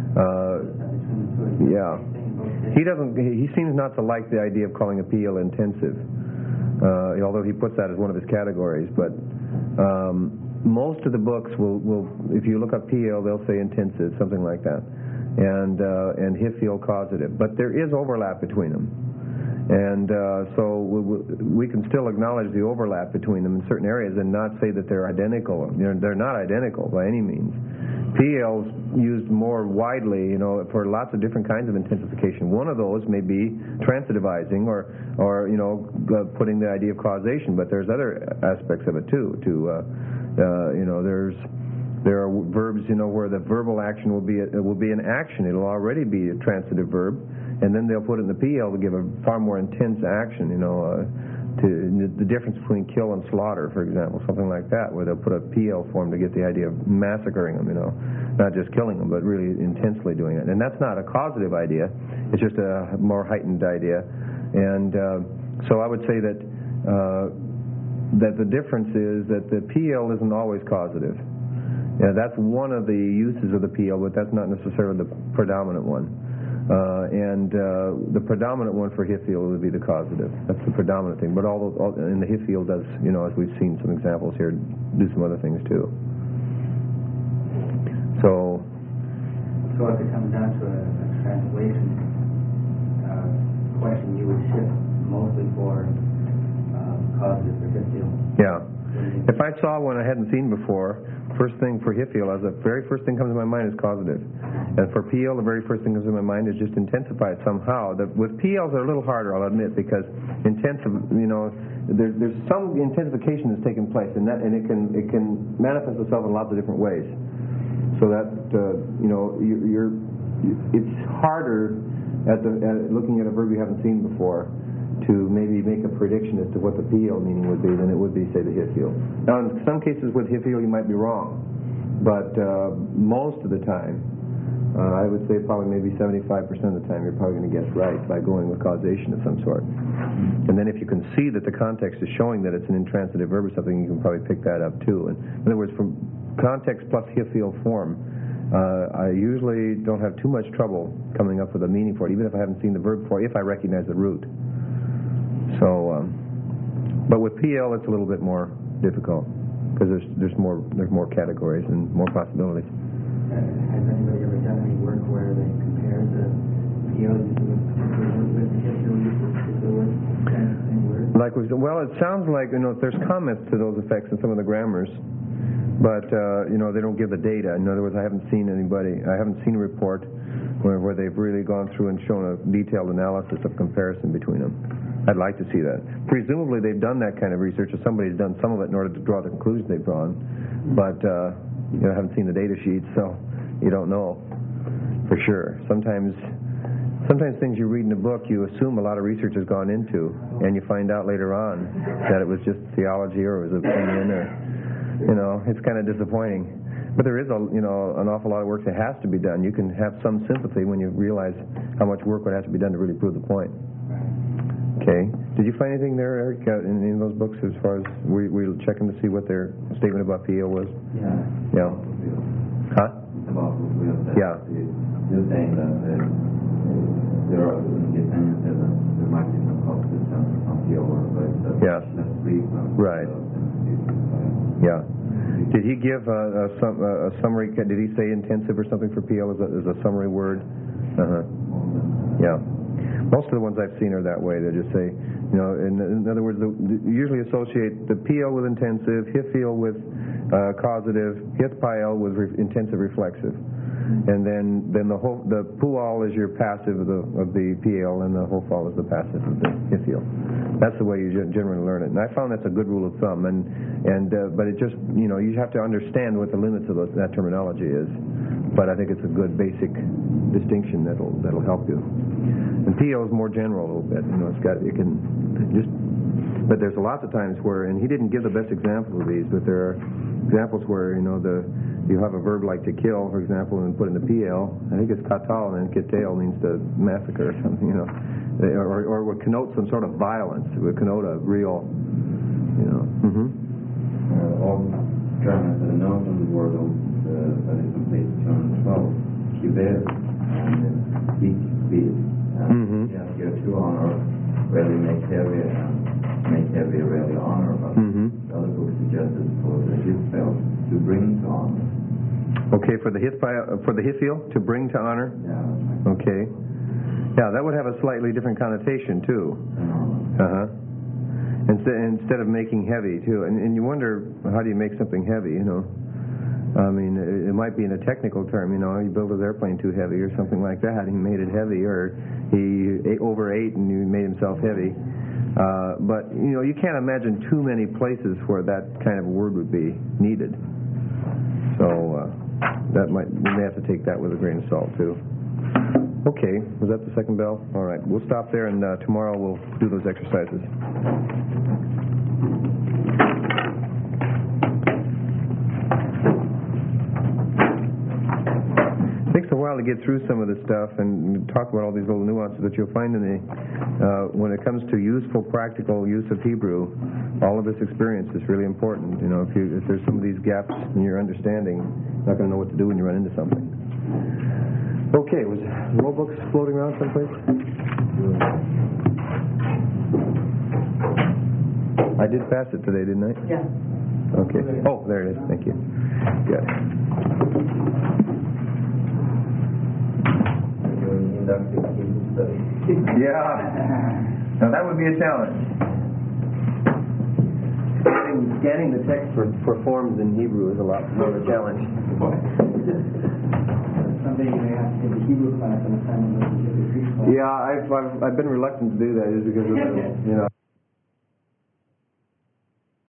Uh, yeah, he doesn't. He seems not to like the idea of calling a P L intensive, uh, although he puts that as one of his categories. But um, most of the books will, will, if you look up P L, they'll say intensive, something like that, and uh, and Hifil causative. But there is overlap between them, and uh, so we, we can still acknowledge the overlap between them in certain areas and not say that they're identical. They're, they're not identical by any means. P L's used more widely, you know, for lots of different kinds of intensification. One of those may be transitivizing, or, or you know, uh, putting the idea of causation. But there's other aspects of it too. To uh, uh, you know, there's there are verbs, you know, where the verbal action will be a, will be an action. It'll already be a transitive verb, and then they'll put it in the P L to give a far more intense action. You know. Uh, To, the difference between kill and slaughter, for example, something like that, where they'll put a P L form to get the idea of massacring them, you know, not just killing them, but really intensely doing it. And that's not a causative idea; it's just a more heightened idea. And uh, so I would say that uh, that the difference is that the P L isn't always causative. Yeah, that's one of the uses of the P L, but that's not necessarily the predominant one. Uh, and uh, the predominant one for Hifil would be the causative. That's the predominant thing. But all, all and the Hifil does, you know, as we've seen some examples here, do some other things too. So, So if it comes down to a, a translation uh, question, you would shift mostly for uh, causative for Hifil. yeah. If I saw one I hadn't seen before, first thing for Hifil, as the very first thing comes to my mind is causative. And for P L, the very first thing that comes to my mind is just intensify it somehow. The, with P Ls, they're a little harder, I'll admit, because intensive, you know, there's there's some intensification that's taking place, and that and it can it can manifest itself in lots of different ways. So that uh, you know, you, you're it's harder at the at looking at a verb you haven't seen before to maybe make a prediction as to what the P L meaning would be than it would be, say, the Hifil. Now, in some cases with Hifil, you might be wrong, but uh, most of the time, uh, I would say probably maybe seventy-five percent of the time, you're probably going to guess right by going with causation of some sort. And then if you can see that the context is showing that it's an intransitive verb or something, you can probably pick that up too. And in other words, from context plus Hifil form, uh, I usually don't have too much trouble coming up with a meaning for it, even if I haven't seen the verb before, if I recognize the root. So, um, but with P L, it's a little bit more difficult because there's there's more there's more categories and more possibilities. Uh, has anybody ever done any work where they compare the P L use of a particular word with the H I F use of a particular word? Any word? Like, well, it sounds like, you know, there's comments to those effects in some of the grammars. But, uh, you know, they don't give the data. In other words, I haven't seen anybody, I haven't seen a report where, where they've really gone through and shown a detailed analysis of comparison between them. I'd like to see that. Presumably they've done that kind of research, or somebody's done some of it in order to draw the conclusions they've drawn. But, uh, you know, I haven't seen the data sheets, so you don't know for sure. Sometimes, sometimes things you read in a book, you assume a lot of research has gone into, and you find out later on that it was just theology or it was opinion or... You know, it's kind of disappointing. But there is, a, you know, an awful lot of work that has to be done. You can have some sympathy when you realize how much work would have to be done to really prove the point. Okay. Did you find anything there, Eric, uh, in, in those books as far as we we checking to see what their statement about P L was? Yeah. Yeah. Huh? About what we have said. Yeah. You're saying that uh, there are independent that there might be some positives on on P L, but it's Yeah. less frequent. Right. Yeah. Did he give a, a, sum, a summary? Did he say intensive or something for P L as a, as a summary word? Uh-huh. Yeah. Most of the ones I've seen are that way. They just say, you know, in, in other words, the, the, usually associate the P L with intensive, H I F L with uh, causative, H I F P L with re- intensive reflexive. And then, then the whole the P U A L is your passive of the of the P L, and the H O F A L is the passive of the H I F L. That's the way you generally learn it, and I found that's a good rule of thumb. And and uh, but it just, you know, you have to understand what the limits of those, that terminology is. But I think it's a good basic distinction that'll that'll help you. And P L is more general a little bit. You know, it's got it can just. But there's lots of times where, and he didn't give the best examples of these, but there are examples where, you know, the you have a verb like to kill, for example, and put in the P L. I think it's katal, and then kitel means to massacre or something, you know, or, or would connote some sort of violence. It would connote a real, you know. Mm-hmm. Uh, all grammars that are known from the word of, uh, that is on page two hundred twelve, kiber, and big, big. Mm-hmm. Yeah, here two honor, really make heavy, and make heavy really honor, but Mm-hmm. the other book suggested for the H I F L to bring to honor. Okay, for the H I F L, for the H I F L, to bring to honor. Yeah. Okay. Yeah, that would have a slightly different connotation too. Uh huh. Instead, instead of making heavy too, and, and you wonder, how do you make something heavy? You know, I mean, it, it might be in a technical term. You know, he built his airplane too heavy or something like that. He made it heavy, or he ate, overate and he made himself heavy. Uh, but you know, you can't imagine too many places where that kind of word would be needed. So uh, that might we may have to take that with a grain of salt too. Okay, was that the second bell? All right, we'll stop there, and uh, tomorrow we'll do those exercises. It takes a while to get through some of this stuff and talk about all these little nuances that you'll find in the uh, when it comes to useful, practical use of Hebrew. All of this experience is really important. You know, if you if there's some of these gaps in your understanding, you're not going to know what to do when you run into something. Okay, was roll books floating around someplace? I did pass it today, didn't I? Yeah. Okay. Oh, there it is. Thank you. Good. Yeah. Now that would be a challenge. Scanning, scanning the text for, for forms in Hebrew is a lot more of a challenge. Someday you may have to take a Hebrew class and assignment with the Greek class. Yeah, I've, I've I've been reluctant to do that just because of the, you know.